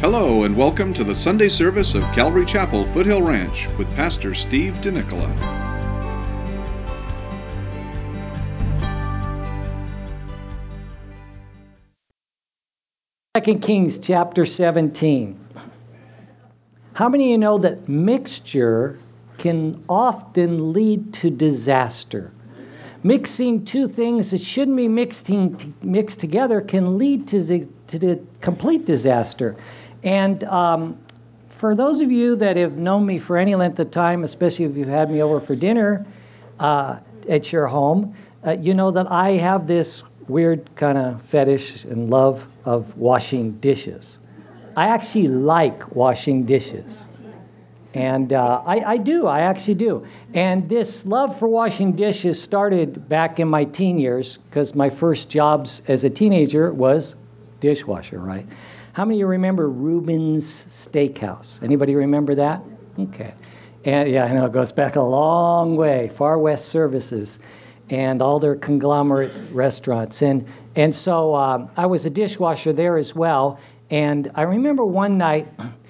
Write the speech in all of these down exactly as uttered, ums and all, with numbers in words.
Hello and welcome to the Sunday service of Calvary Chapel, Foothill Ranch with Pastor Steve DeNicola. Second Kings chapter seventeen. How many of you know that mixture can often lead to disaster? Mixing two things that shouldn't be mixing, mixed together can lead to, to the complete disaster. And um, for those of you that have known me for any length of time, especially if you've had me over for dinner uh, at your home, uh, you know that I have this weird kind of fetish and love of washing dishes. I actually like washing dishes. And uh, I, I do, I actually do. And this love for washing dishes started back in my teen years, because my first jobs as a teenager was dishwasher, right? How many of you remember Reuben's Steakhouse? Anybody remember that? Okay. And yeah, I know it goes back a long way, Far West Services and all their conglomerate restaurants. And and so um, I was a dishwasher there as well. And I remember one night,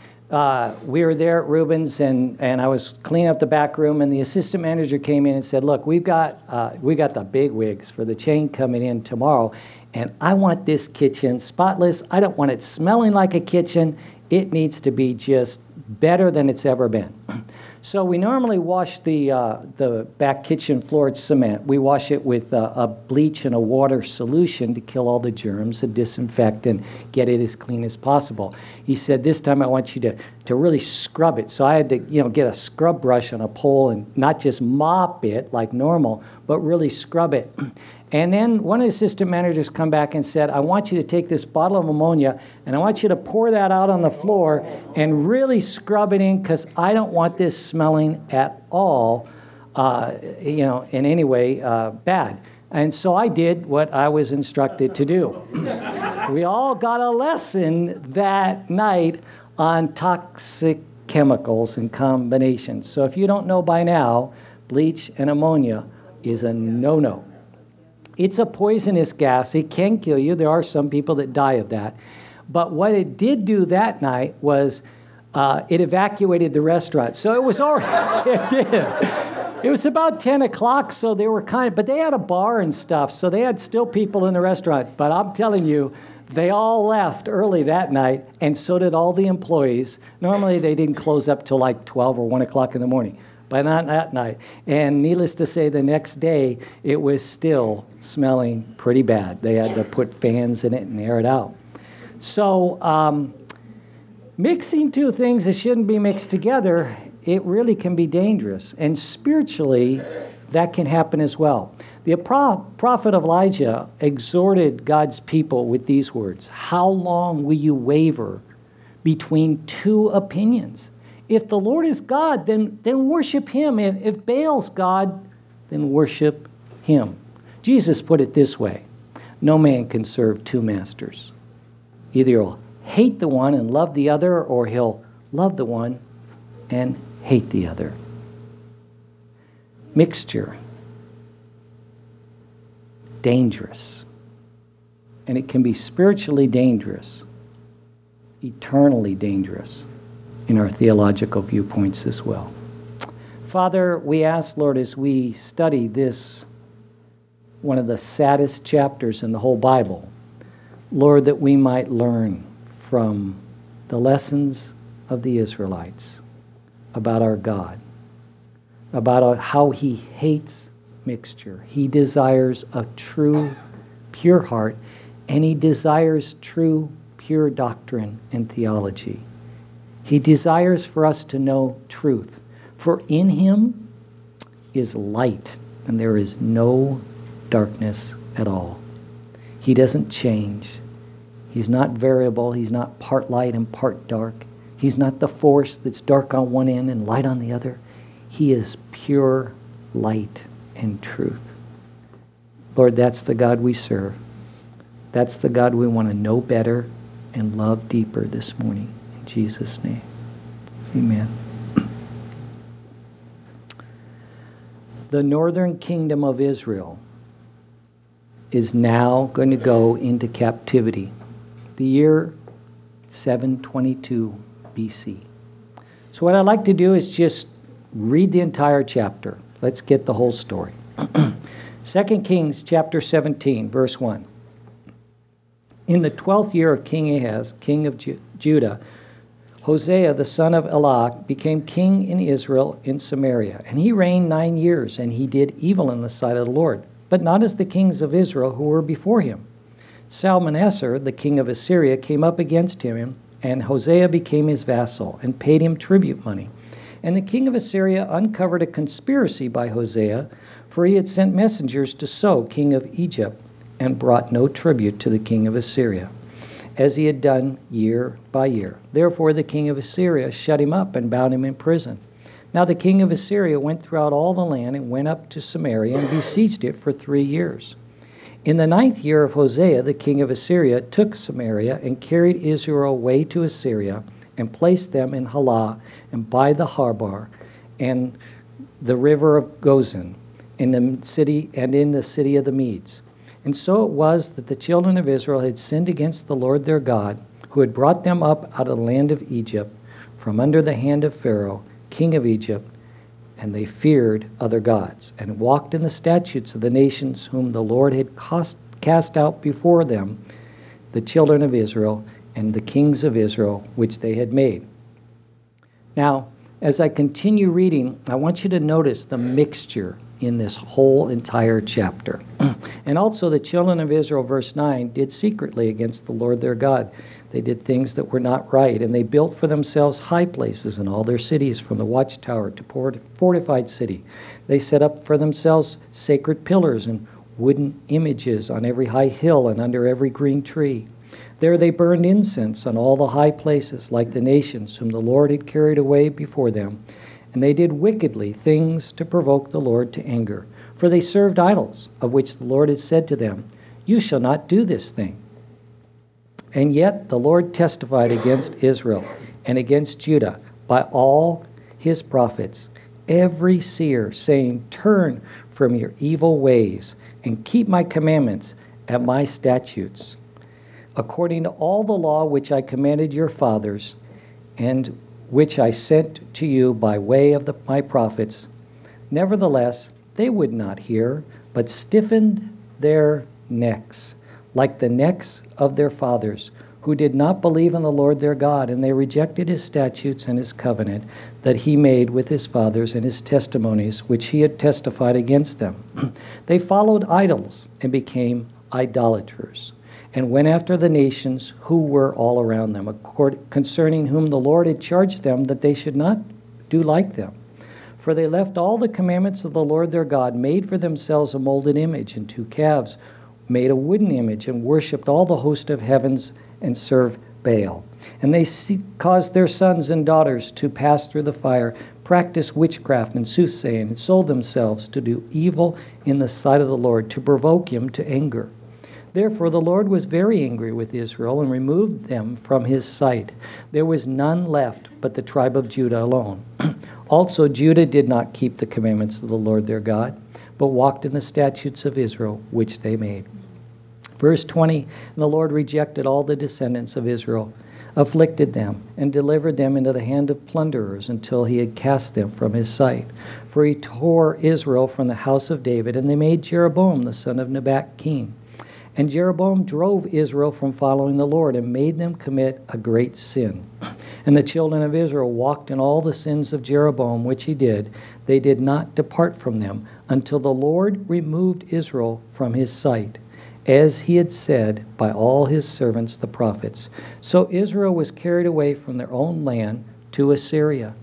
uh, we were there at Reuben's, and, and I was cleaning up the back room, and the assistant manager came in and said, look, we've got uh, we got the big wigs for the chain coming in tomorrow, and I want this kitchen spotless. I don't want it smelling like a kitchen. It needs to be just better than it's ever been. So we normally wash the uh, the back kitchen floor with cement. We wash it with uh, a bleach and a water solution to kill all the germs and disinfect and get it as clean as possible. He said, this time I want you to, to really scrub it. So I had to, you know, get a scrub brush on a pole and not just mop it like normal, but really scrub it. And then one of the assistant managers come back and said, I want you to take this bottle of ammonia and I want you to pour that out on the floor and really scrub it in, because I don't want this smelling at all, uh, you know, in any way uh, bad. And so I did what I was instructed to do. We all got a lesson that night on toxic chemicals and combinations. So if you don't know by now, bleach and ammonia is a no-no. It's a poisonous gas. It can kill you. There are some people that die of that. But what it did do that night was uh, it evacuated the restaurant. So it was already, it did. It was about ten o'clock, so they were kind of, but they had a bar and stuff, so they had still people in the restaurant. But I'm telling you, they all left early that night, and so did all the employees. Normally, they didn't close up till like twelve or one o'clock in the morning. But not that night. And needless to say, the next day, it was still smelling pretty bad. They had to put fans in it and air it out. So um, mixing two things that shouldn't be mixed together, it really can be dangerous. And spiritually, that can happen as well. The prophet Elijah exhorted God's people with these words: how long will you waver between two opinions? If the Lord is God, then, then worship him. If, if Baal's God, then worship him. Jesus put it this way: no man can serve two masters. Either he'll hate the one and love the other, or he'll love the one and hate the other. Mixture. Dangerous. And it can be spiritually dangerous, eternally dangerous in our theological viewpoints as well. Father, we ask, Lord, as we study this, one of the saddest chapters in the whole Bible, Lord, that we might learn from the lessons of the Israelites about our God, about how he hates mixture. He desires a true, pure heart, and he desires true, pure doctrine and theology. He desires for us to know truth. For in him is light, and there is no darkness at all. He doesn't change. He's not variable. He's not part light and part dark. He's not the force that's dark on one end and light on the other. He is pure light and truth. Lord, that's the God we serve. That's the God we want to know better and love deeper this morning. In Jesus' name, amen. The northern kingdom of Israel is now going to go into captivity. The year seven twenty-two B C. So what I'd like to do is just read the entire chapter. Let's get the whole story. Second Kings chapter seventeen, verse one. In the twelfth year of King Ahaz, king of Ju- Judah, Hosea the son of Elah became king in Israel in Samaria. And he reigned nine years, and he did evil in the sight of the Lord, but not as the kings of Israel who were before him. Salmanasser, the king of Assyria, came up against him, and Hosea became his vassal and paid him tribute money. And the king of Assyria uncovered a conspiracy by Hosea, for he had sent messengers to So, king of Egypt, and brought no tribute to the king of Assyria, as he had done year by year. Therefore the king of Assyria shut him up and bound him in prison. Now the king of Assyria went throughout all the land and went up to Samaria and besieged it for three years. In the ninth year of Hosea, the king of Assyria took Samaria and carried Israel away to Assyria and placed them in Halah and by the harbor and the river of Gozan in the city and in the city of the Medes. And so it was that the children of Israel had sinned against the Lord their God, who had brought them up out of the land of Egypt from under the hand of Pharaoh, king of Egypt, and they feared other gods, and walked in the statutes of the nations whom the Lord had cast, cast out before them, the children of Israel, and the kings of Israel, which they had made. Now, as I continue reading, I want you to notice the mixture in this whole entire chapter. And also the children of Israel, verse nine, did secretly against the Lord their God. They did things that were not right, and they built for themselves high places in all their cities, from the watchtower to fortified city. They set up for themselves sacred pillars and wooden images on every high hill and under every green tree. There they burned incense on all the high places, like the nations whom the Lord had carried away before them. And they did wickedly things to provoke the Lord to anger. For they served idols, of which the Lord had said to them, "You shall not do this thing." And yet the Lord testified against Israel and against Judah by all his prophets, every seer, saying, "Turn from your evil ways and keep my commandments and my statutes, according to all the law which I commanded your fathers, and which I sent to you by way of the, my prophets." Nevertheless, they would not hear, but stiffened their necks, like the necks of their fathers, who did not believe in the Lord their God, and they rejected his statutes and his covenant that he made with his fathers, and his testimonies which he had testified against them. They followed idols and became idolaters, and went after the nations who were all around them, concerning whom the Lord had charged them that they should not do like them. For they left all the commandments of the Lord their God, made for themselves a molded image, and two calves, made a wooden image, and worshipped all the host of heavens, and served Baal. And they caused their sons and daughters to pass through the fire, practiced witchcraft and soothsaying, and sold themselves to do evil in the sight of the Lord, to provoke him to anger. Therefore the Lord was very angry with Israel and removed them from his sight. There was none left but the tribe of Judah alone. Also Judah did not keep the commandments of the Lord their God, but walked in the statutes of Israel, which they made. Verse twenty, and the Lord rejected all the descendants of Israel, afflicted them, and delivered them into the hand of plunderers until he had cast them from his sight. For he tore Israel from the house of David, and they made Jeroboam the son of Nebat king. And Jeroboam drove Israel from following the Lord, and made them commit a great sin. And the children of Israel walked in all the sins of Jeroboam, which he did. They did not depart from them, until the Lord removed Israel from his sight, as he had said by all his servants the prophets. So Israel was carried away from their own land to Assyria,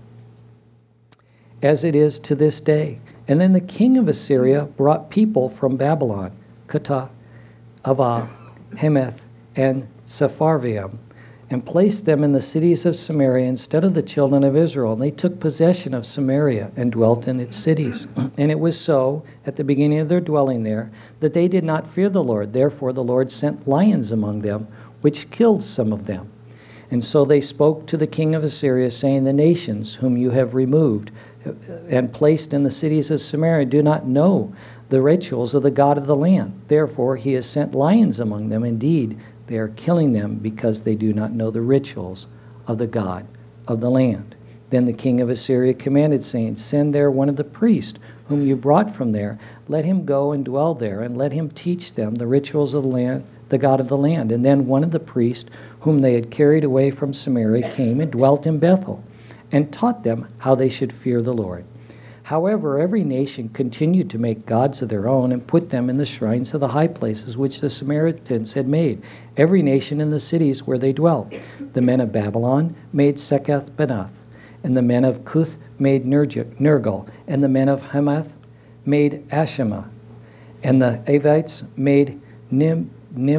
as it is to this day. And then the king of Assyria brought people from Babylon, Cutha, Avah, Hamath, and Sepharvaim, and placed them in the cities of Samaria instead of the children of Israel. And they took possession of Samaria and dwelt in its cities. And it was so, at the beginning of their dwelling there, that they did not fear the Lord. Therefore the Lord sent lions among them, which killed some of them. And so they spoke to the king of Assyria, saying, "The nations whom you have removed and placed in the cities of Samaria do not know the rituals of the God of the land. Therefore he has sent lions among them. Indeed, They are killing them because they do not know the rituals of the God of the land. Then the king of Assyria commanded, saying, Send there one of the priests whom you brought from there. Let him go and dwell there, and let him teach them the rituals of the land, the God of the land. And then one of the priests whom they had carried away from Samaria came and dwelt in Bethel, and taught them how they should fear the Lord. However, every nation continued to make gods of their own and put them in the shrines of the high places which the Samaritans had made, every nation in the cities where they dwelt. The men of Babylon made Seketh-Benoth, and the men of Cuth made Nergal, and the men of Hamath made Ashima, and the Avites made Nim,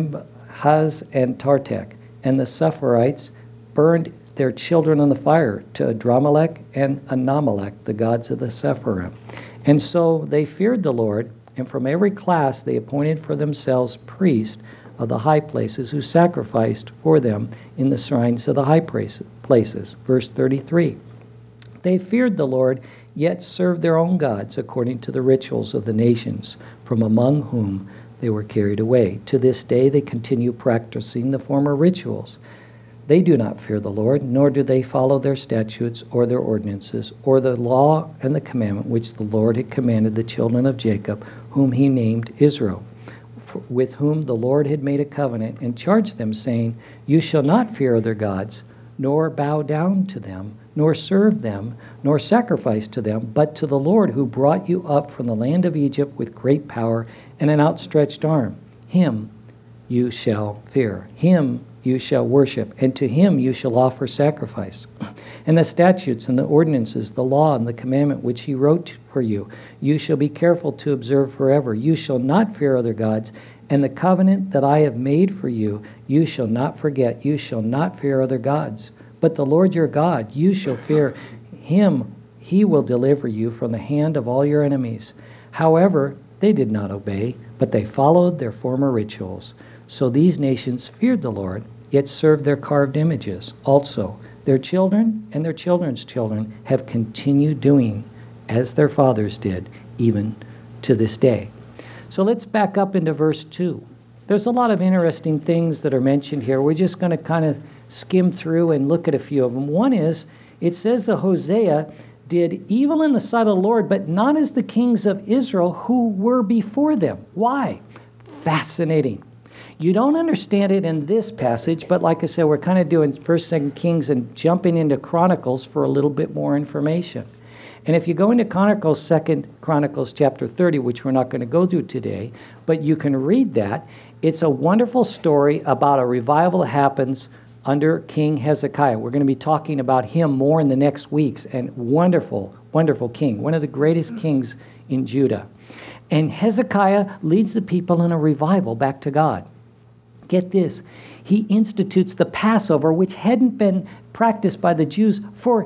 Nimhaz and Tartak, and the Sepharites burned their children on the fire to Adramelech and Anamelech, the gods of the Sepharim. And so they feared the Lord, and from every class they appointed for themselves priests of the high places who sacrificed for them in the shrines of the high places. Verse thirty-three. They feared the Lord, yet served their own gods according to the rituals of the nations from among whom they were carried away. To this day they continue practicing the former rituals. They do not fear the Lord, nor do they follow their statutes or their ordinances, or the law and the commandment which the Lord had commanded the children of Jacob, whom he named Israel, with whom the Lord had made a covenant, and charged them, saying, You shall not fear other gods, nor bow down to them, nor serve them, nor sacrifice to them, but to the Lord who brought you up from the land of Egypt with great power and an outstretched arm. Him you shall fear. Him you shall worship, and to him you shall offer sacrifice. And the statutes and the ordinances, the law and the commandment which he wrote for you, you shall be careful to observe forever. You shall not fear other gods, and the covenant that I have made for you, you shall not forget. You shall not fear other gods. But the Lord your God, you shall fear him. He will deliver you from the hand of all your enemies. However, they did not obey, but they followed their former rituals. So these nations feared the Lord, yet served their carved images. Also, their children and their children's children have continued doing as their fathers did, even to this day. So let's back up into verse two. There's a lot of interesting things that are mentioned here. We're just going to kind of skim through and look at a few of them. One is, it says that Hosea did evil in the sight of the Lord, but not as the kings of Israel who were before them. Why? Fascinating. You don't understand it in this passage, but like I said, we're kind of doing First, Second Kings and jumping into Chronicles for a little bit more information. And if you go into Chronicles, Second Chronicles chapter thirty, which we're not going to go through today, but you can read that. It's a wonderful story about a revival that happens under King Hezekiah. We're going to be talking about him more in the next weeks. And wonderful, wonderful king, one of the greatest kings in Judah. And Hezekiah leads the people in a revival back to God. Get this, he institutes the Passover, which hadn't been practiced by the Jews for,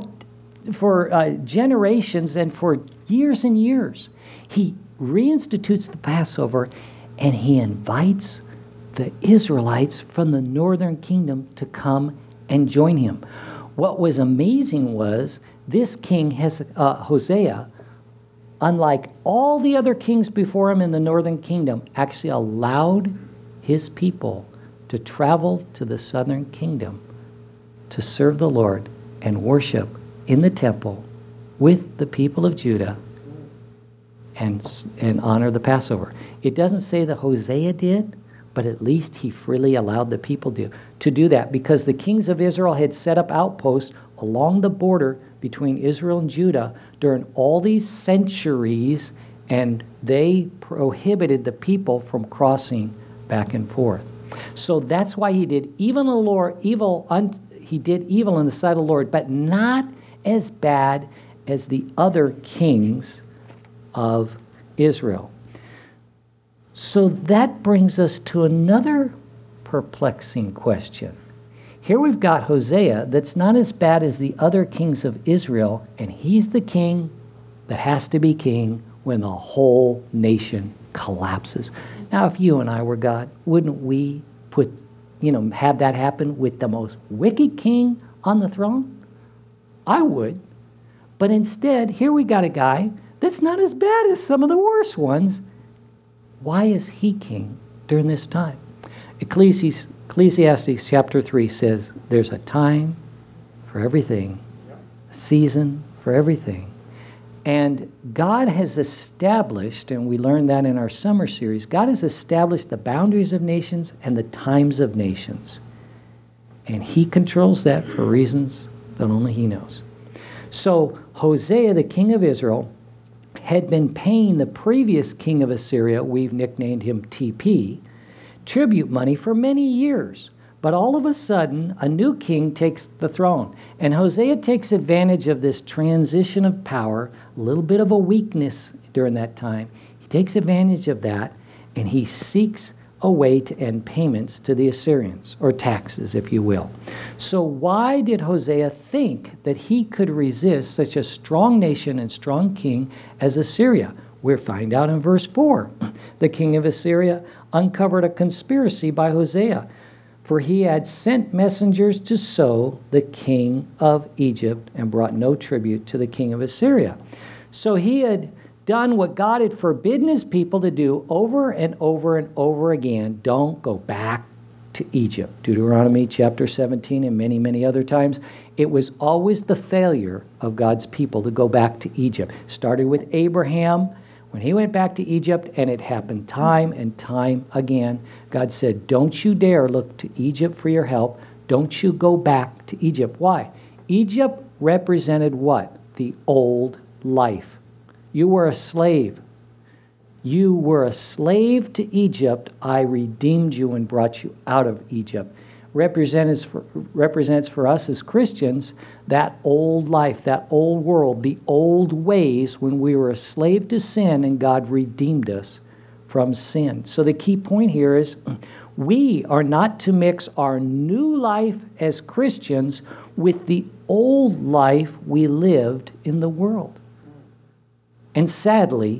for uh, generations and for years and years. He reinstitutes the Passover, and he invites the Israelites from the northern kingdom to come and join him. What was amazing was this king, Hez- uh, Hosea, unlike all the other kings before him in the northern kingdom, actually allowed his people to travel to the southern kingdom to serve the Lord and worship in the temple with the people of Judah and, and honor the Passover. It doesn't say that Hosea did, but at least he freely allowed the people to, to do that, because the kings of Israel had set up outposts along the border between Israel and Judah during all these centuries, and they prohibited the people from crossing back and forth. So that's why he did evil in the Lord, evil un, he did evil in the sight of the Lord, but not as bad as the other kings of Israel. So that brings us to another perplexing question. Here we've got Hosea that's not as bad as the other kings of Israel, and he's the king that has to be king when the whole nation collapses. Now, if you and I were God, wouldn't we put, you know, have that happen with the most wicked king on the throne? I would. But instead, here we got a guy that's not as bad as some of the worst ones. Why is he king during this time? Ecclesiastes, Ecclesiastes chapter three says there's a time for everything, a season for everything. And God has established, and we learned that in our summer series, God has established the boundaries of nations and the times of nations. And he controls that for reasons that only he knows. So Hosea, the king of Israel, had been paying the previous king of Assyria, we've nicknamed him T P, tribute money for many years. But all of a sudden, a new king takes the throne. And Hosea takes advantage of this transition of power, a little bit of a weakness during that time. He takes advantage of that, and he seeks a way to end payments to the Assyrians, or taxes, if you will. So why did Hosea think that he could resist such a strong nation and strong king as Assyria? We find out in verse four. The king of Assyria uncovered a conspiracy by Hosea, for he had sent messengers to So, the king of Egypt, and brought no tribute to the king of Assyria. So he had done what God had forbidden his people to do over and over and over again. Don't go back to Egypt. Deuteronomy chapter seventeen and many, many other times. It was always the failure of God's people to go back to Egypt. Started with Abraham when he went back to Egypt, and it happened time and time again. God said, don't you dare look to Egypt for your help. Don't you go back to Egypt. Why? Egypt represented what? The old life. You were a slave. You were a slave to Egypt. I redeemed you and brought you out of Egypt. Represents for, represents for us as Christians that old life, that old world, the old ways when we were a slave to sin and God redeemed us from sin. So the key point here is we are not to mix our new life as Christians with the old life we lived in the world. And sadly,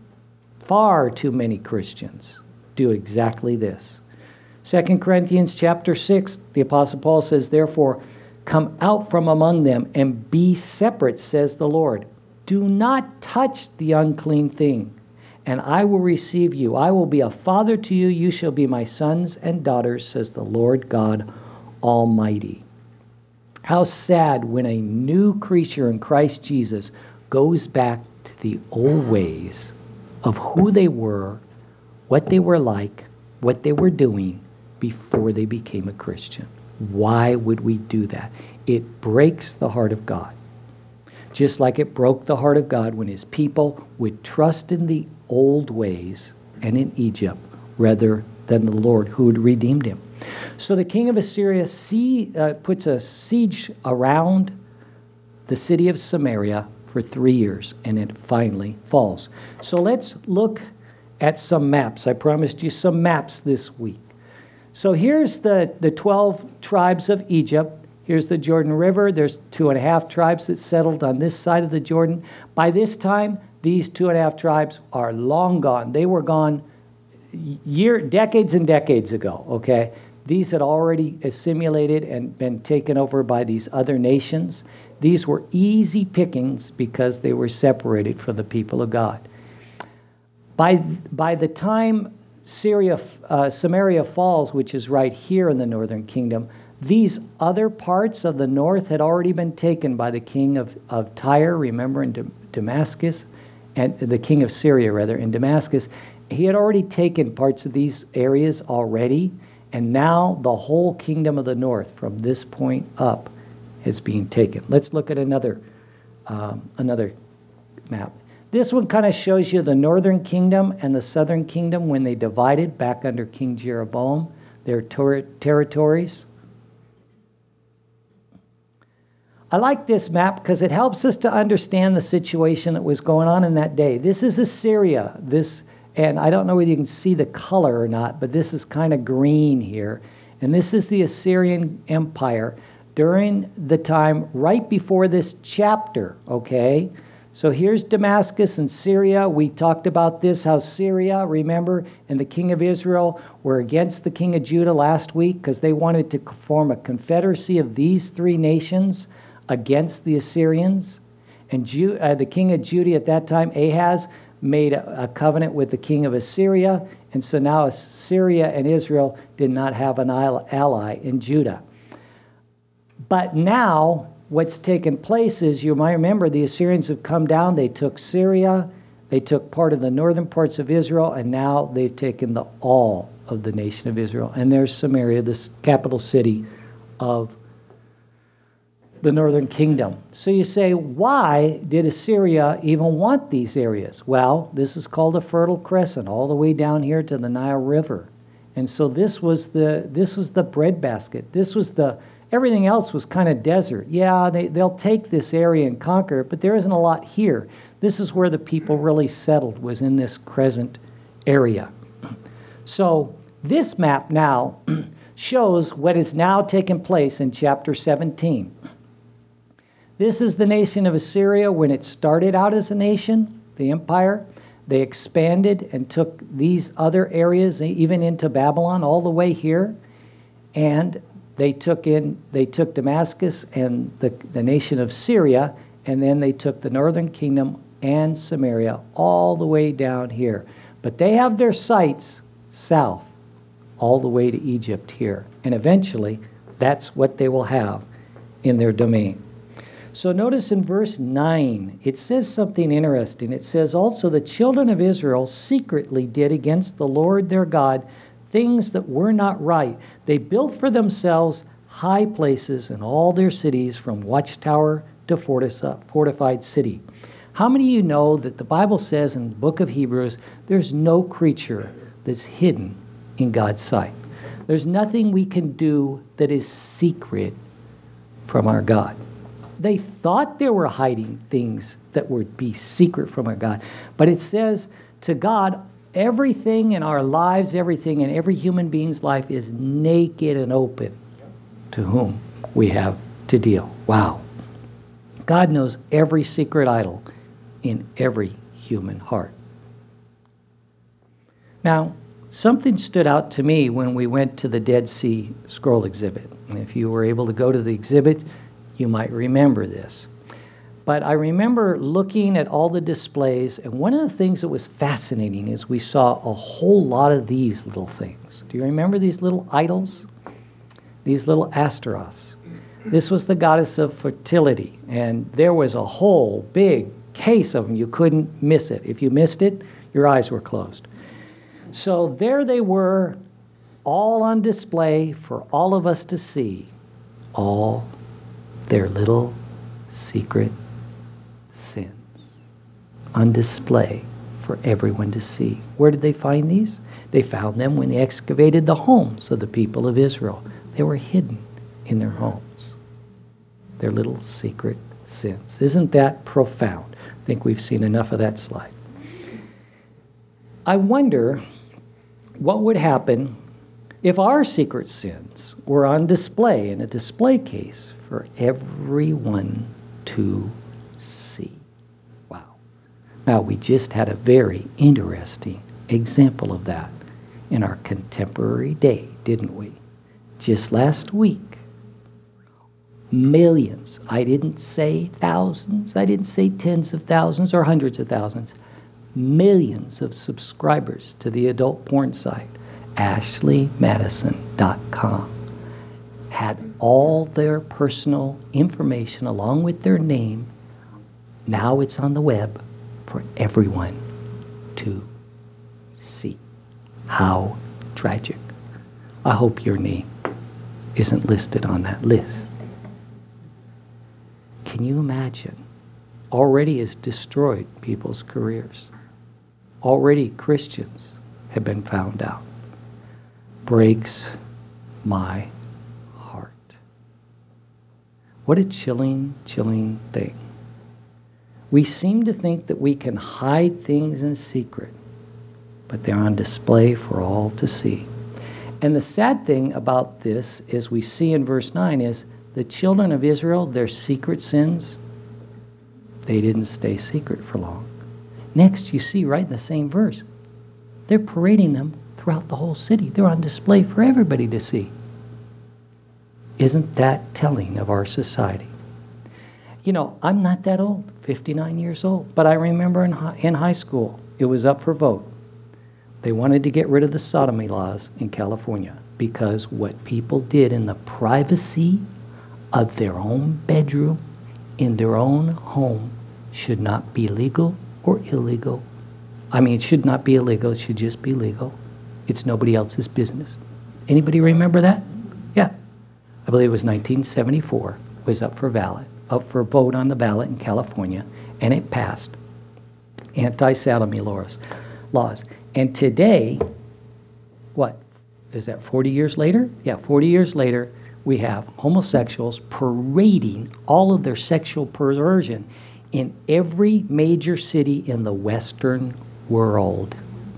far too many Christians do exactly this. Second Corinthians chapter six, the Apostle Paul says, therefore, come out from among them and be separate, says the Lord. Do not touch the unclean thing, and I will receive you. I will be a father to you. You shall be my sons and daughters, says the Lord God Almighty. How sad when a new creature in Christ Jesus goes back to the old ways of who they were, what they were like, what they were doing before they became a Christian. Why would we do that? It breaks the heart of God. Just like it broke the heart of God when his people would trust in the old ways and in Egypt rather than the Lord who had redeemed him. So the king of Assyria see, uh, puts a siege around the city of Samaria for three years, and it finally falls. So let's look at some maps. I promised you some maps this week. So here's the, the twelve tribes of Egypt. Here's the Jordan River. There's two and a half tribes that settled on this side of the Jordan. By this time, these two and a half tribes are long gone. They were gone year, decades and decades ago, okay? These had already assimilated and been taken over by these other nations. These were easy pickings because they were separated from the people of God. By, by the time Syria, uh, Samaria falls, which is right here in the northern kingdom, these other parts of the north had already been taken by the king of, of Tyre, remember, in D- Damascus, and the king of Syria, rather, in Damascus. He had already taken parts of these areas already, and now the whole kingdom of the north, from this point up, is being taken. Let's look at another, um, another map. This one kind of shows you the northern kingdom and the southern kingdom when they divided back under King Jeroboam, their ter- territories. I like this map because it helps us to understand the situation that was going on in that day. This is Assyria. This, and I don't know whether you can see the color or not, but this is kind of green here. And this is the Assyrian Empire during the time right before this chapter, okay? So here's Damascus and Syria. We talked about this, how Syria, remember, and the king of Israel were against the king of Judah last week because they wanted to form a confederacy of these three nations against the Assyrians. And Ju- uh, the king of Judah at that time, Ahaz, made a, a covenant with the king of Assyria, and so now Assyria and Israel did not have an ally in Judah. But now what's taken place is, you might remember, the Assyrians have come down, they took Syria, they took part of the northern parts of Israel, and now they've taken the all of the nation of Israel. And there's Samaria, the capital city of the northern kingdom. So you say, why did Assyria even want these areas? Well, this is called a Fertile Crescent, all the way down here to the Nile River. And so this was the this was the breadbasket. This was the everything else was kind of desert. Yeah, they, they'll take this area and conquer it, but there isn't a lot here. This is where the people really settled, was in this crescent area. So this map now shows what is now taking place in chapter seventeen. This is the nation of Assyria when it started out as a nation, the empire. They expanded and took these other areas, even into Babylon, all the way here. And they took in, they took Damascus and the, the nation of Syria, and then they took the northern kingdom and Samaria all the way down here. But they have their sights south, all the way to Egypt here. And eventually, that's what they will have in their domain. So notice in verse nine, it says something interesting. It says, also the children of Israel secretly did against the Lord their God things that were not right. They built for themselves high places in all their cities, from watchtower to fortified city. How many of you know that the Bible says in the book of Hebrews, there's no creature that's hidden in God's sight? There's nothing we can do that is secret from our God. They thought they were hiding things that would be secret from our God. But it says, to God, everything in our lives, everything in every human being's life is naked and open to whom we have to deal. Wow. God knows every secret idol in every human heart. Now, something stood out to me when we went to the Dead Sea Scroll exhibit. And if you were able to go to the exhibit, you might remember this. But I remember looking at all the displays, and one of the things that was fascinating is we saw a whole lot of these little things. Do you remember these little idols? These little Astaroths. This was the goddess of fertility, and there was a whole big case of them. You couldn't miss it. If you missed it, your eyes were closed. So there they were, all on display for all of us to see, all their little secret sins on display for everyone to see. Where did they find these? They found them when they excavated the homes of the people of Israel. They were hidden in their homes, their little secret sins. Isn't that profound? I think we've seen enough of that slide. I wonder what would happen if our secret sins were on display in a display case for everyone to see. Wow. Now, we just had a very interesting example of that in our contemporary day, didn't we? Just last week, millions, I didn't say thousands, I didn't say tens of thousands or hundreds of thousands, millions of subscribers to the adult porn site, ashley madison dot com. had all their personal information along with their name. Now it's on the web for everyone to see. How tragic. I hope your name isn't listed on that list. Can you imagine? Already has destroyed people's careers. Already Christians have been found out. Breaks my heart. What a chilling, chilling thing. We seem to think that we can hide things in secret, but they're on display for all to see. And the sad thing about this, as we see in verse nine, is the children of Israel, their secret sins, they didn't stay secret for long. Next, you see right in the same verse, they're parading them throughout the whole city. They're on display for everybody to see. Isn't that telling of our society? You know, I'm not that old, fifty-nine years old, but I remember in high, in high school, It was up for vote. They wanted to get rid of the sodomy laws in California because what people did in the privacy of their own bedroom, in their own home, should not be legal or illegal. I mean, it should not be illegal. It should just be legal. It's nobody else's business. Anybody remember that? Yeah. I believe it was nineteen seventy-four, was up for ballot, up for vote on the ballot in California, and it passed. Anti-sodomy laws. laws. And today, what, is that forty years later? Yeah, forty years later, we have homosexuals parading all of their sexual perversion in every major city in the Western world.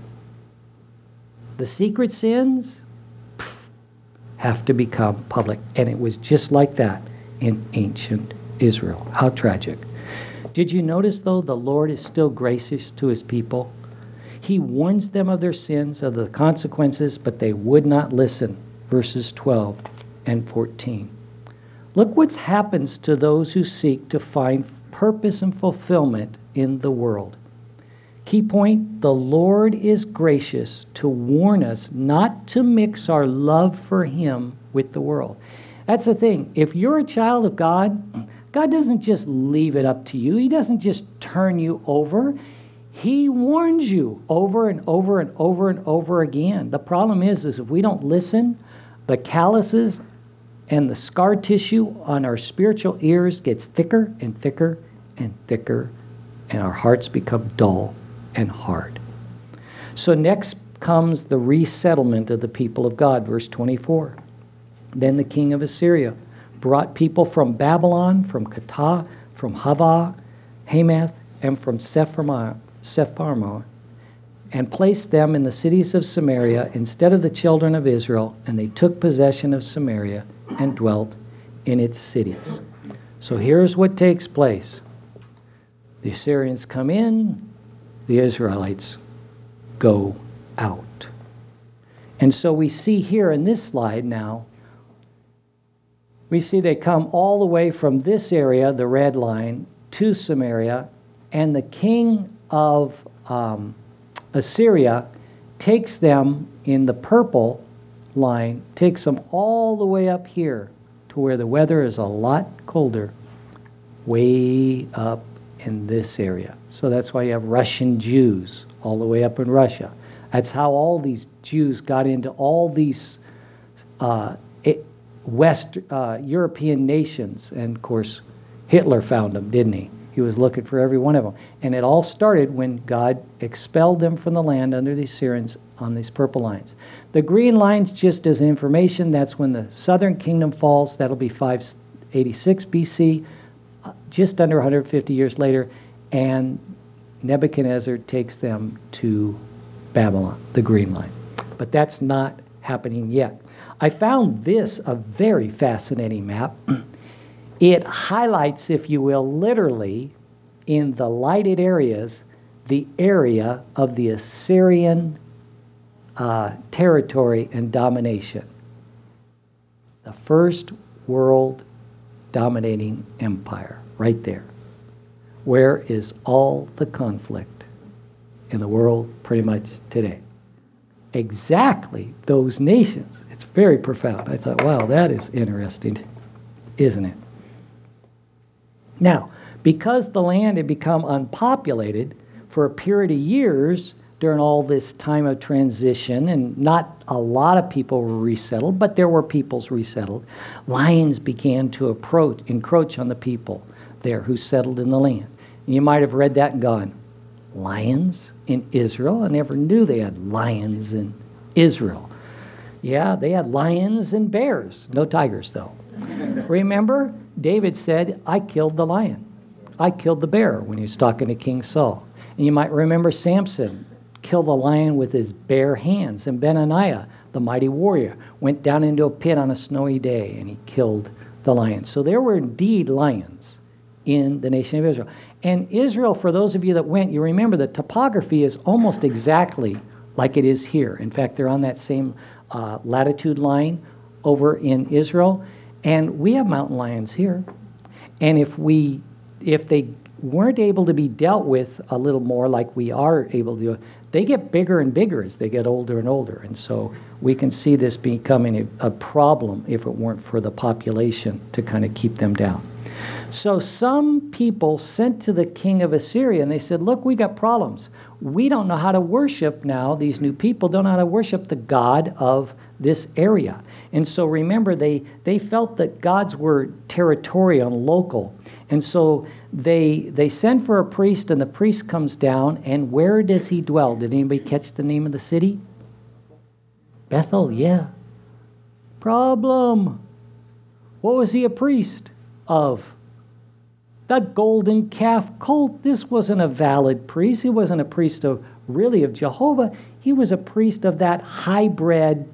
The secret sins have to become public. And it was just like that in ancient Israel. How tragic. Did you notice, though, the Lord is still gracious to his people? He warns them of their sins, of the consequences, but they would not listen. Verses twelve and fourteen. Look what happens to those who seek to find purpose and fulfillment in the world. Key point, the Lord is gracious to warn us not to mix our love for him with the world. That's the thing. If you're a child of God, God doesn't just leave it up to you. He doesn't just turn you over. He warns you over and over and over and over again. The problem is, is if we don't listen, the calluses and the scar tissue on our spiritual ears gets thicker and thicker and thicker, and our hearts become dull and hard. So next comes the resettlement of the people of God, verse twenty-four. Then the king of Assyria brought people from Babylon, from Katah, from Havah, Hamath, and from Sepharmah, and placed them in the cities of Samaria instead of the children of Israel, and they took possession of Samaria and dwelt in its cities. So here's what takes place. The Assyrians come in, the Israelites go out. And so we see here in this slide now, we see they come all the way from this area, the red line, to Samaria, and the king of um, Assyria takes them in the purple line, takes them all the way up here to where the weather is a lot colder, way up in this area. So that's why you have Russian Jews all the way up in Russia. That's how all these Jews got into all these uh, it, West uh, European nations. And of course, Hitler found them, didn't he? He was looking for every one of them. And it all started when God expelled them from the land under the Assyrians on these purple lines. The green lines, just as information, that's when the southern kingdom falls. That'll be five eighty-six B C, just under one hundred fifty years later. And Nebuchadnezzar takes them to Babylon, the green line. But that's not happening yet. I found this a very fascinating map. It highlights, if you will, literally in the lighted areas, the area of the Assyrian uh, territory and domination. The first world dominating empire, right there. Where is all the conflict in the world pretty much today? Exactly those nations. It's very profound. I thought, wow, that is interesting, isn't it? Now, because the land had become unpopulated for a period of years during all this time of transition, and not a lot of people were resettled, but there were peoples resettled, lions began to approach, encroach on the people there who settled in the land. And you might have read that and gone, lions in Israel? I never knew they had lions in Israel. Yeah, they had lions and bears. No tigers, though. Remember, David said, I killed the lion. I killed the bear when he was talking to King Saul. And you might remember Samson killed a lion with his bare hands. And Benaniah, the mighty warrior, went down into a pit on a snowy day and he killed the lion. So there were indeed lions in the nation of Israel. And Israel, for those of you that went, you remember the topography is almost exactly like it is here. In fact, they're on that same uh, latitude line over in Israel. And we have mountain lions here. And if we, if they weren't able to be dealt with a little more like we are able to do. They get bigger and bigger as they get older and older. And so we can see this becoming a, a problem if it weren't for the population to kind of keep them down. So some people sent to the king of Assyria and they said, look, we got problems. We don't know how to worship now. These new people don't know how to worship the God of this area. And so remember, they, they felt that gods were territorial and local. And so they they send for a priest, and the priest comes down, and where does he dwell? Did anybody catch the name of the city? Bethel, yeah. Problem. What was he a priest of? The golden calf cult. This wasn't a valid priest. He wasn't a priest of really of Jehovah. He was a priest of that hybrid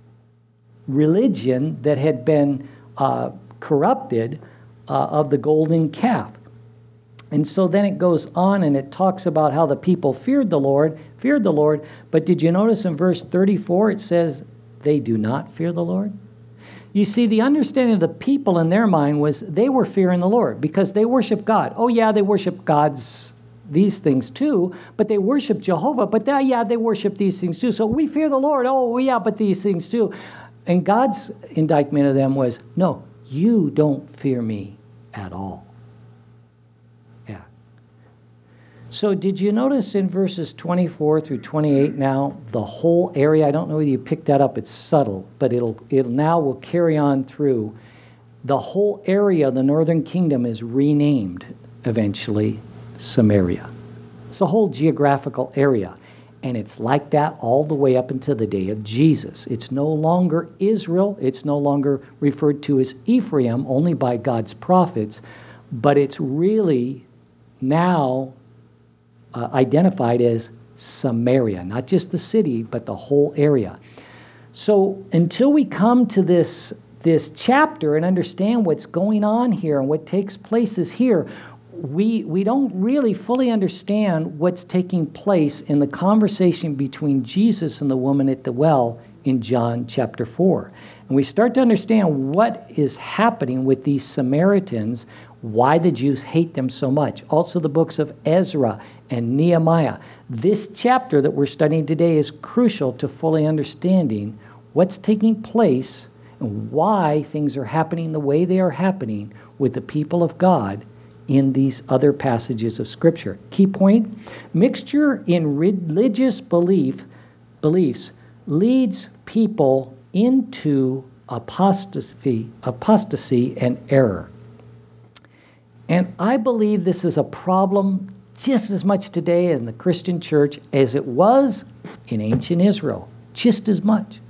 religion that had been uh, corrupted uh, of the golden calf. And so then it goes on and it talks about how the people feared the Lord, feared the Lord. But did you notice in verse thirty-four it says they do not fear the Lord? You see, the understanding of the people in their mind was they were fearing the Lord because they worship God. Oh, yeah, they worship God's these things too, but they worship Jehovah. But that, yeah, they worship these things too. So we fear the Lord. Oh, yeah, but these things too. And God's indictment of them was, no, you don't fear me at all. Yeah. So did you notice in verses twenty-four through twenty-eight now, the whole area, I don't know whether you picked that up, it's subtle, but it'll it'll now will carry on through. The whole area of the northern kingdom is renamed eventually Samaria. It's a whole geographical area. And it's like that all the way up until the day of Jesus. It's no longer Israel. It's no longer referred to as Ephraim, only by God's prophets. But it's really now uh, identified as Samaria. Not just the city, but the whole area. So until we come to this, this chapter and understand what's going on here and what takes place is here, we we don't really fully understand what's taking place in the conversation between Jesus and the woman at the well in John chapter four. And we start to understand what is happening with these Samaritans, why the Jews hate them so much. Also the books of Ezra and Nehemiah. This chapter that we're studying today is crucial to fully understanding what's taking place and why things are happening the way they are happening with the people of God in these other passages of Scripture. Key point, mixture in religious belief beliefs leads people into apostasy, apostasy and error. And I believe this is a problem just as much today in the Christian church as it was in ancient Israel, just as much.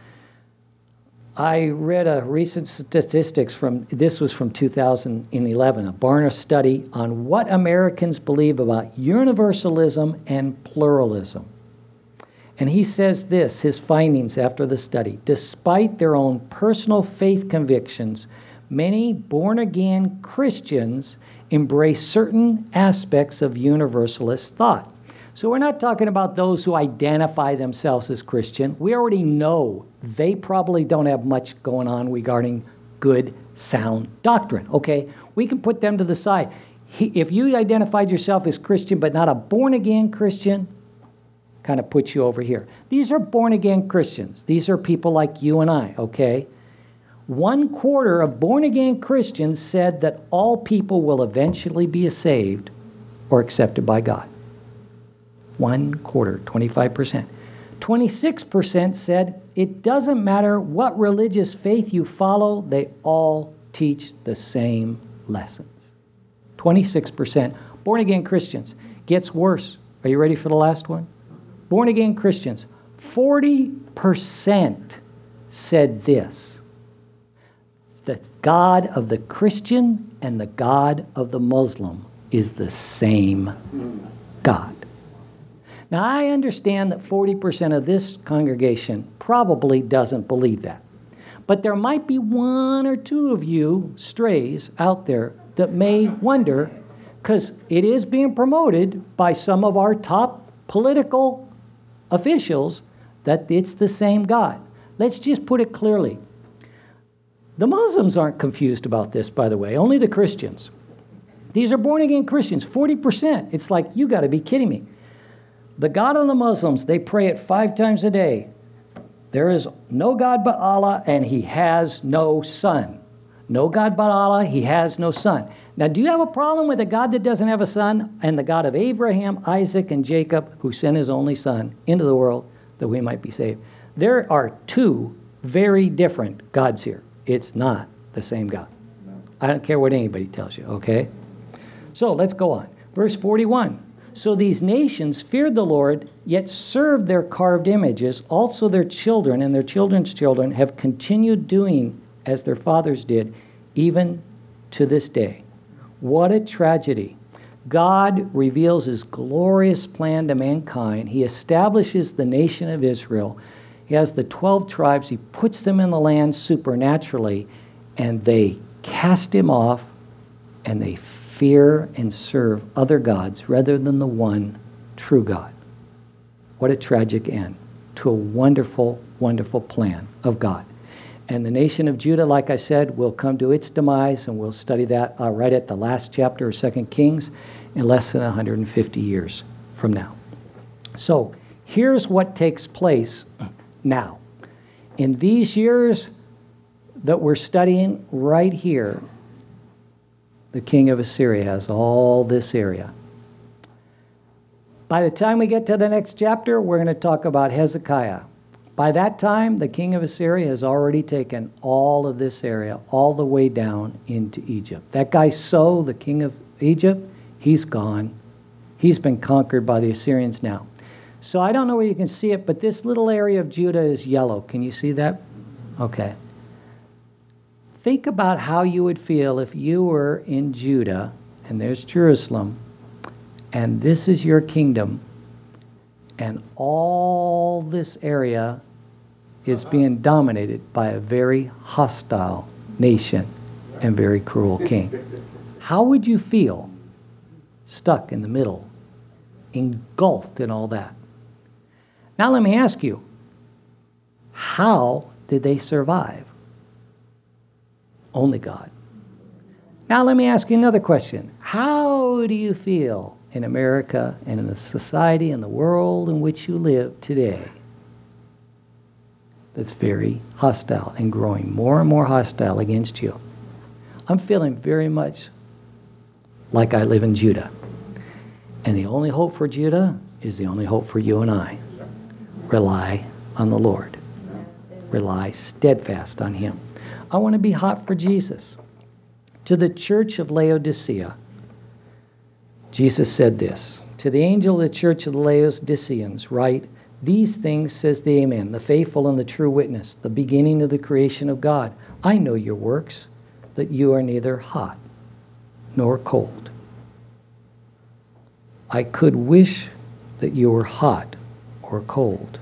I read a recent statistics from, this was from two thousand eleven, a Barna study on what Americans believe about universalism and pluralism. And he says this, his findings after the study: despite their own personal faith convictions, many born-again Christians embrace certain aspects of universalist thought. So we're not talking about those who identify themselves as Christian. We already know they probably don't have much going on regarding good, sound doctrine, okay? We can put them to the side. He, if you identified yourself as Christian but not a born-again Christian, kind of puts you over here. These are born-again Christians. These are people like you and I, okay? One quarter of born-again Christians said that all people will eventually be saved or accepted by God. One quarter, twenty-five percent. twenty-six percent said it doesn't matter what religious faith you follow, they all teach the same lessons. twenty-six percent. Born-again Christians. Gets worse. Are you ready for the last one? Born-again Christians. forty percent said this: the God of the Christian and the God of the Muslim is the same God. Now, I understand that forty percent of this congregation probably doesn't believe that. But there might be one or two of you strays out there that may wonder, because it is being promoted by some of our top political officials, that it's the same God. Let's just put it clearly. The Muslims aren't confused about this, by the way, only the Christians. These are born-again Christians, forty percent. It's like, you got to be kidding me. The God of the Muslims, they pray it five times a day. There is no God but Allah, and he has no son. No God but Allah, he has no son. Now, do you have a problem with a God that doesn't have a son and the God of Abraham, Isaac, and Jacob, who sent his only son into the world that we might be saved? There are two very different gods here. It's not the same God. I don't care what anybody tells you, okay? So let's go on. Verse forty-one. So these nations feared the Lord, yet served their carved images. Also their children and their children's children have continued doing as their fathers did, even to this day. What a tragedy. God reveals his glorious plan to mankind. He establishes the nation of Israel. He has the twelve tribes. He puts them in the land supernaturally, and they cast him off, and they fear and serve other gods rather than the one true God. What a tragic end to a wonderful, wonderful plan of God. And the nation of Judah, like I said, will come to its demise, and we'll study that uh, right at the last chapter of Second Kings in less than one hundred fifty years from now. So here's what takes place now. In these years that we're studying right here, the king of Assyria has all this area. By the time we get to the next chapter, we're going to talk about Hezekiah. By that time, the king of Assyria has already taken all of this area, all the way down into Egypt. That guy So, the king of Egypt, he's gone. He's been conquered by the Assyrians now. So I don't know where you can see it, but this little area of Judah is yellow. Can you see that? Okay. Think about how you would feel if you were in Judah, and there's Jerusalem, and this is your kingdom, and all this area is being dominated by a very hostile nation and very cruel king. How would you feel stuck in the middle, engulfed in all that? Now let me ask you, how did they survive? Only God. Now let me ask you another question. How do you feel in America and in the society and the world in which you live today that's very hostile and growing more and more hostile against you? I'm feeling very much like I live in Judah. And the only hope for Judah is the only hope for you and I. Rely on the Lord. Rely steadfast on him. I want to be hot for Jesus. To the church of Laodicea, Jesus said this, to the angel of the church of the Laodiceans, write, these things says the Amen, the faithful and the true witness, the beginning of the creation of God. I know your works, that you are neither hot nor cold. I could wish that you were hot or cold.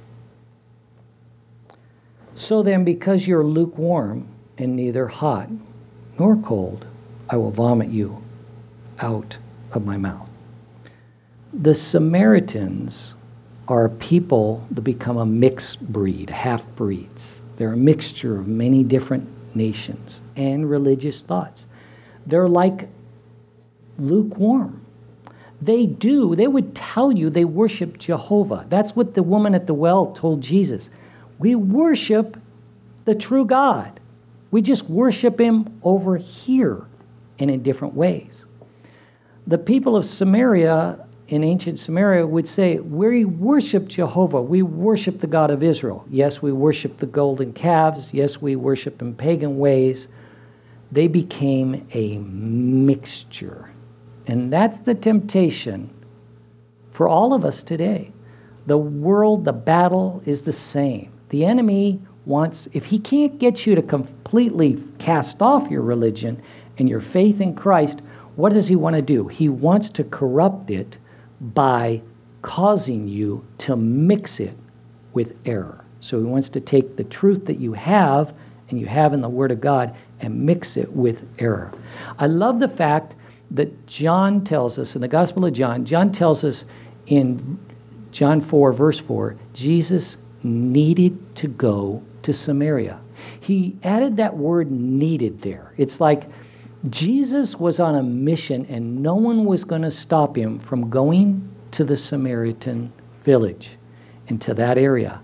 So then, because you're lukewarm and neither hot nor cold, I will vomit you out of my mouth. The Samaritans are people that become a mixed breed, half-breeds. They're a mixture of many different nations and religious thoughts. They're like lukewarm. They do, they would tell you they worship Jehovah. That's what the woman at the well told Jesus. We worship the true God. We just worship him over here and in different ways. The people of Samaria, in ancient Samaria, would say, we worship Jehovah. We worship the God of Israel. Yes, we worship the golden calves. Yes, we worship in pagan ways. They became a mixture. And that's the temptation for all of us today. The world, the battle is the same. The enemy wants, if he can't get you to completely cast off your religion and your faith in Christ, what does he want to do? He wants to corrupt it by causing you to mix it with error. So he wants to take the truth that you have and you have in the Word of God and mix it with error. I love the fact that John tells us in the Gospel of John, John tells us in John four, verse four, Jesus needed to go to Samaria. He added that word needed there. It's like Jesus was on a mission, and no one was going to stop him from going to the Samaritan village, into that area.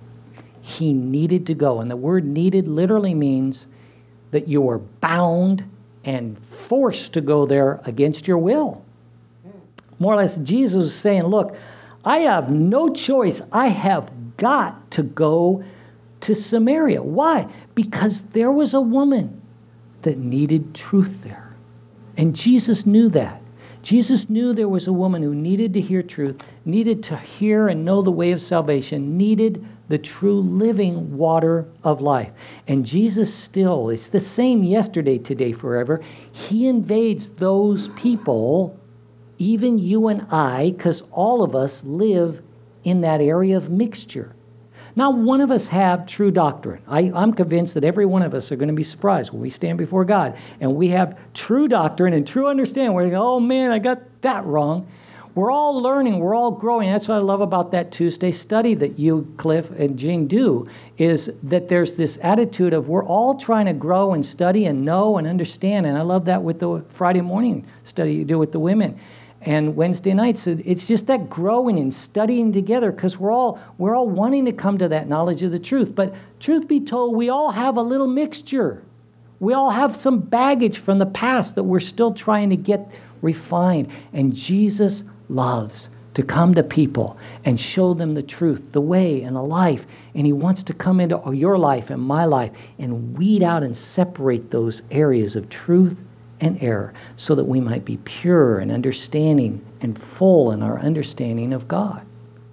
He needed to go. And the word needed literally means that you were bound and forced to go there against your will. More or less, Jesus was saying, look, I have no choice. I have got to go to Samaria. Why? Because there was a woman that needed truth there. And Jesus knew that. Jesus knew there was a woman who needed to hear truth, needed to hear and know the way of salvation, needed the true living water of life. And Jesus still, it's the same yesterday, today, forever. He invades those people, even you and I, because all of us live in that area of mixture. Not one of us have true doctrine. I, I'm convinced that every one of us are going to be surprised when we stand before God and we have true doctrine and true understanding. We're going to go, oh man, I got that wrong. We're all learning. We're all growing. That's what I love about that Tuesday study that you, Cliff, and Jean do, is that there's this attitude of we're all trying to grow and study and know and understand. And I love that with the Friday morning study you do with the women. And Wednesday nights, it's just that growing and studying together, because we're all we're all wanting to come to that knowledge of the truth. But truth be told, we all have a little mixture. We all have some baggage from the past that we're still trying to get refined. And Jesus loves to come to people and show them the truth, the way, and the life. And he wants to come into your life and my life and weed out and separate those areas of truth and error, so that we might be pure and understanding and full in our understanding of God.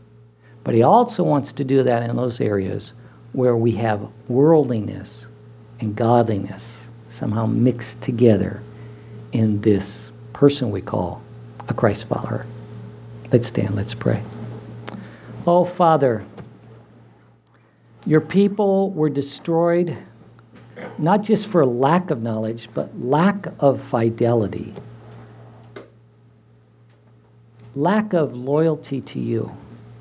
But he also wants to do that in those areas where we have worldliness and godliness somehow mixed together in this person we call a Christ follower. Let's stand, let's pray. Oh, Father, your people were destroyed not just for lack of knowledge, but lack of fidelity, lack of loyalty to you,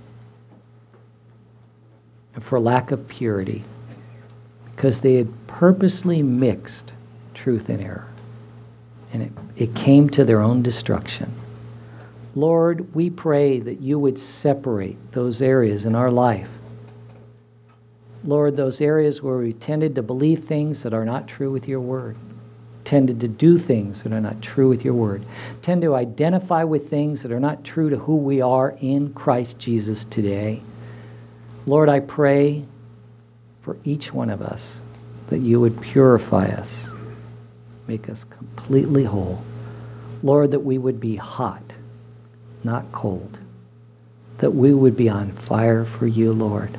and for lack of purity, because they had purposely mixed truth and error, and it, it came to their own destruction. Lord, we pray that you would separate those areas in our life. Lord, those areas where we tended to believe things that are not true with your word, tended to do things that are not true with your word, tend to identify with things that are not true to who we are in Christ Jesus today. Lord, I pray for each one of us that you would purify us, make us completely whole. Lord, that we would be hot, not cold, that we would be on fire for you, Lord.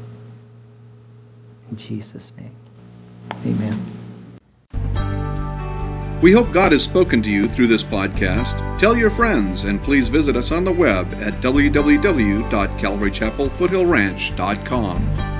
In Jesus' name, amen. We hope God has spoken to you through this podcast. Tell your friends, and please visit us on the web at w w w dot calvary chapel foothill ranch dot com.